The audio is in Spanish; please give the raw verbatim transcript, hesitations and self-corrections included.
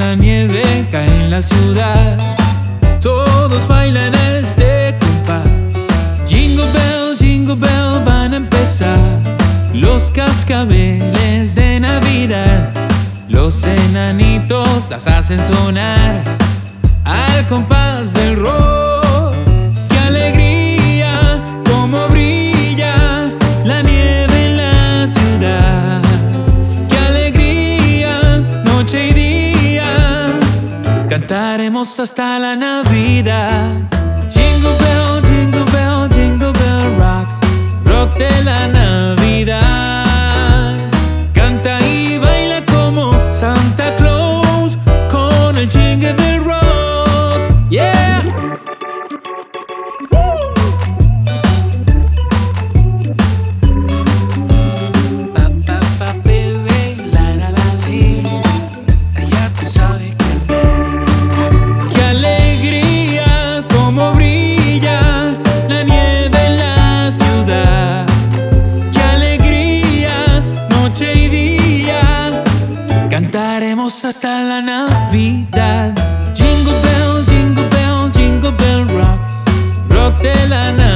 la nieve cae en la ciudad. Todos bailan este compás. Jingle bell, jingle bell, van a empezar los cascabeles de Navidad. Los enanitos las hacen sonar al compás del rock. ¡Qué alegría! ¡Cómo brilla la nieve en la ciudad! ¡Qué alegría! Noche y día cantaremos hasta la Navidad. Jingle bell, jingle bell, jingle bell rock, rock de la Navidad. Canta y baila como Santa Claus con el jingle del rock. Yeah. Pa, pa, pa, baby, la, la, la, li. Ya tú sabes que qué alegría, cómo brilla la nieve en la ciudad. Qué alegría, noche y día cantaremos hasta la Navidad. Jingle bell, jingle bell, jingle bell rock, rock de la Navidad.